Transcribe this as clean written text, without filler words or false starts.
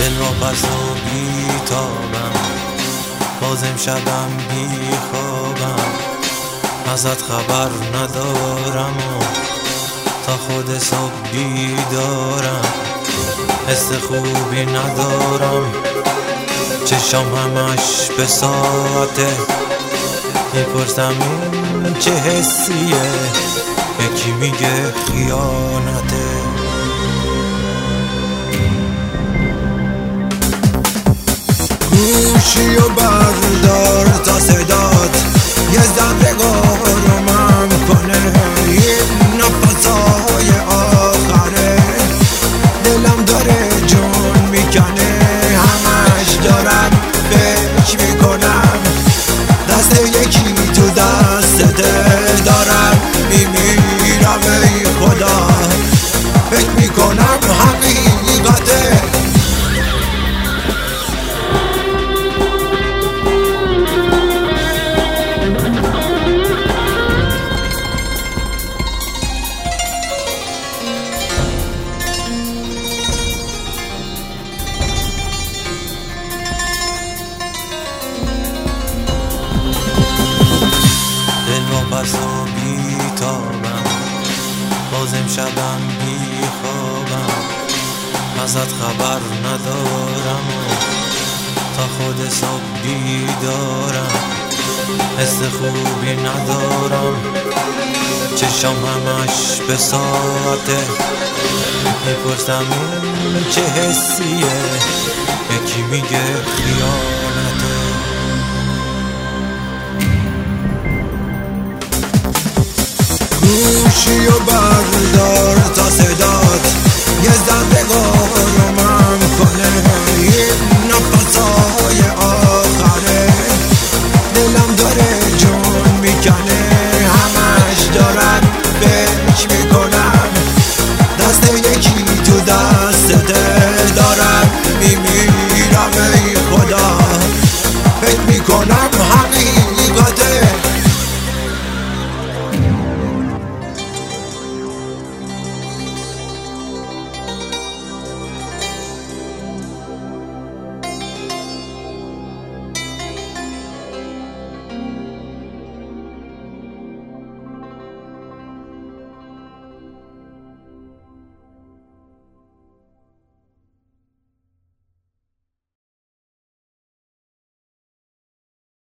دل واپس و بیتابم، باز امشبم بیخوابم، ازت خبر ندارم و تا خود صبح بیدارم. حس خوبی ندارم، چشام همش به ساعته، میپرسم این چه حسیه، یکی میگه خیانته. گوشی و بردار تا صدات یه ذره آرومم کنه، این نفسای آخره دلم داره جون میکنه، همش دارم فکر میکنم دست یکی تو دستته، دارم میمیرم ای خدا، فکر میکنم حقیقته. واپس و بیتابم، باز امشبم بیخوابم، ازت خبر ندارم و تا خود صبح بیدارم. حس خوبی ندارم، چشام همش به ساعته، میپرسم این چه حسیه، یکی میگه خیانته. گوشی و بردار تا